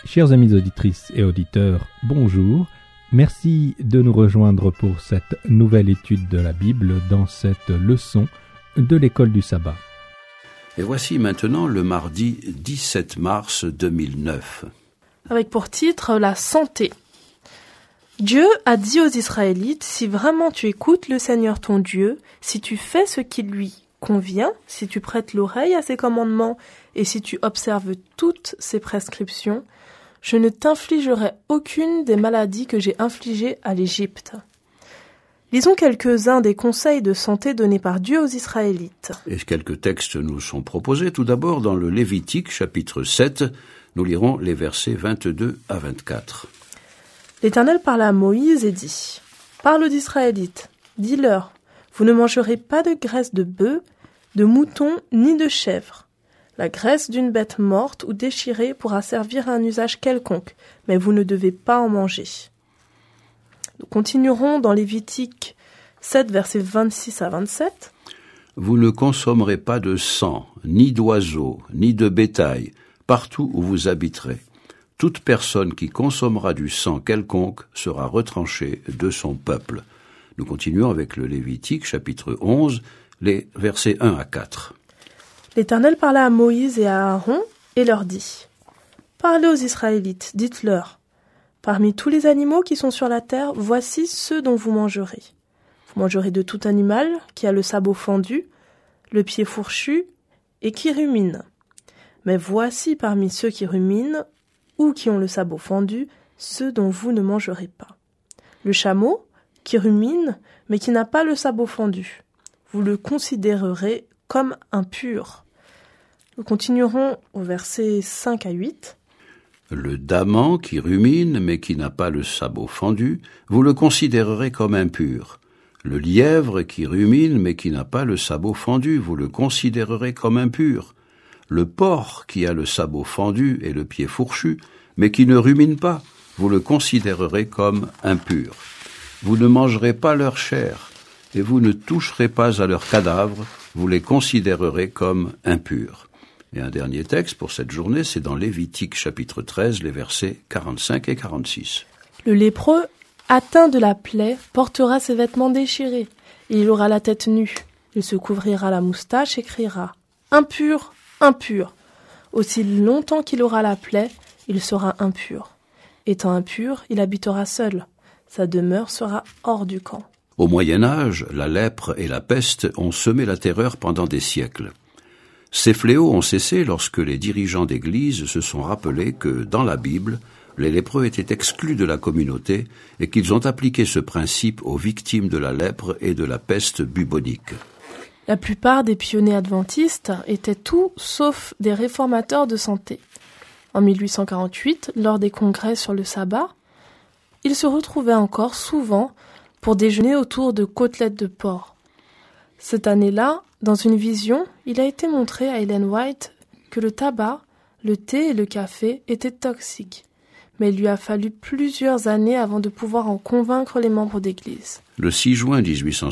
Chers amis auditrices et auditeurs, bonjour. Merci de nous rejoindre pour cette nouvelle étude de la Bible dans cette leçon de l'école du sabbat. Et voici maintenant le mardi 17 mars 2009. Avec pour titre la santé. Dieu a dit aux Israélites, si vraiment tu écoutes le Seigneur ton Dieu, si tu fais ce qui lui convient, si tu prêtes l'oreille à ses commandements et si tu observes toutes ses prescriptions, je ne t'infligerai aucune des maladies que j'ai infligées à l'Égypte. Lisons quelques-uns des conseils de santé donnés par Dieu aux Israélites. Et quelques textes nous sont proposés. Tout d'abord, dans le Lévitique, chapitre 7, nous lirons les versets 22 à 24. L'Éternel parla à Moïse et dit, « Parle aux Israélites, dis-leur, vous ne mangerez pas de graisse de bœuf, de mouton ni de chèvre. La graisse d'une bête morte ou déchirée pourra servir à un usage quelconque, mais vous ne devez pas en manger. » Nous continuerons dans Lévitique 7, versets 26 à 27. « Vous ne consommerez pas de sang, ni d'oiseaux, ni de bétail, partout où vous habiterez. Toute personne qui consommera du sang quelconque sera retranchée de son peuple. » Nous continuons avec le Lévitique, chapitre 11, les versets 1 à 4. L'Éternel parla à Moïse et à Aaron et leur dit, « Parlez aux Israélites, dites-leur, parmi tous les animaux qui sont sur la terre, voici ceux dont vous mangerez. Vous mangerez de tout animal qui a le sabot fendu, le pied fourchu et qui rumine. Mais voici parmi ceux qui ruminent ou qui ont le sabot fendu, ceux dont vous ne mangerez pas. Le chameau, qui rumine, mais qui n'a pas le sabot fendu. Vous le considérerez comme impur. » Nous continuerons au verset 5 à 8. « Le daman qui rumine, mais qui n'a pas le sabot fendu, vous le considérerez comme impur. Le lièvre qui rumine, mais qui n'a pas le sabot fendu, vous le considérerez comme impur. Le porc qui a le sabot fendu et le pied fourchu, mais qui ne rumine pas, vous le considérerez comme impur. Vous ne mangerez pas leur chair, et vous ne toucherez pas à leurs cadavres, vous les considérerez comme impurs. » Et un dernier texte pour cette journée, c'est dans Lévitique chapitre 13, les versets 45 et 46. Le lépreux, atteint de la plaie, portera ses vêtements déchirés, et il aura la tête nue. Il se couvrira la moustache et criera « Impur, impur !» Aussi longtemps qu'il aura la plaie, il sera impur. Étant impur, il habitera seul. Sa demeure sera hors du camp. Au Moyen-Âge, la lèpre et la peste ont semé la terreur pendant des siècles. Ces fléaux ont cessé lorsque les dirigeants d'Église se sont rappelés que, dans la Bible, les lépreux étaient exclus de la communauté et qu'ils ont appliqué ce principe aux victimes de la lèpre et de la peste bubonique. La plupart des pionniers adventistes étaient tout sauf des réformateurs de santé. En 1848, lors des congrès sur le sabbat, ils se retrouvaient encore souvent pour déjeuner autour de côtelettes de porc. Cette année-là, dans une vision, il a été montré à Ellen White que le tabac, le thé et le café étaient toxiques. Mais il lui a fallu plusieurs années avant de pouvoir en convaincre les membres d'Église. Le 6 juin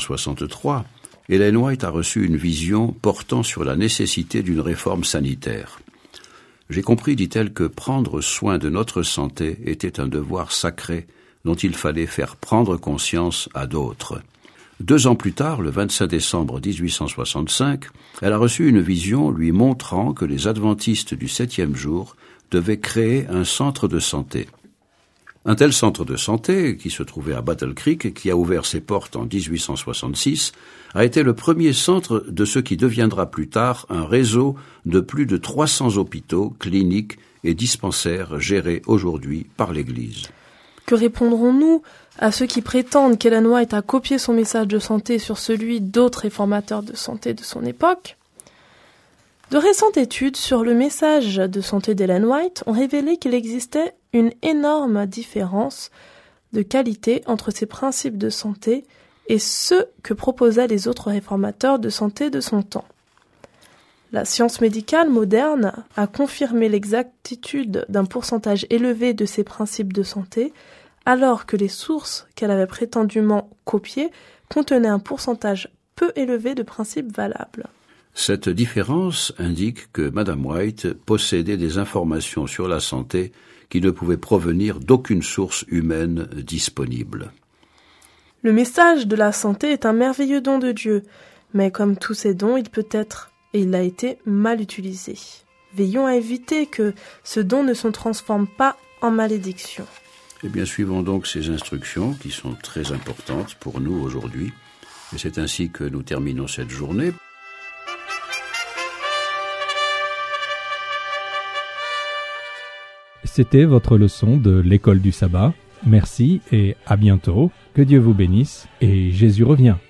1863, Ellen White a reçu une vision portant sur la nécessité d'une réforme sanitaire. « J'ai compris, dit-elle, que prendre soin de notre santé était un devoir sacré dont il fallait faire prendre conscience à d'autres. » 2 ans plus tard, le 25 décembre 1865, elle a reçu une vision lui montrant que les adventistes du 7e jour devaient créer un centre de santé. Un tel centre de santé, qui se trouvait à Battle Creek et qui a ouvert ses portes en 1866, a été le premier centre de ce qui deviendra plus tard un réseau de plus de 300 hôpitaux, cliniques et dispensaires gérés aujourd'hui par l'Église. Que répondrons-nous à ceux qui prétendent qu'Ellen White a copié son message de santé sur celui d'autres réformateurs de santé de son époque? De récentes études sur le message de santé d'Ellen White ont révélé qu'il existait une énorme différence de qualité entre ses principes de santé et ceux que proposaient les autres réformateurs de santé de son temps. La science médicale moderne a confirmé l'exactitude d'un pourcentage élevé de ces principes de santé, alors que les sources qu'elle avait prétendument copiées contenaient un pourcentage peu élevé de principes valables. Cette différence indique que Madame White possédait des informations sur la santé qui ne pouvait provenir d'aucune source humaine disponible. Le message de la santé est un merveilleux don de Dieu, mais comme tous ces dons, il peut être, et il a été, mal utilisé. Veillons à éviter que ce don ne se transforme pas en malédiction. Eh bien, suivons donc ces instructions qui sont très importantes pour nous aujourd'hui. Et c'est ainsi que nous terminons cette journée. C'était votre leçon de l'école du sabbat. Merci et à bientôt. Que Dieu vous bénisse et Jésus revient.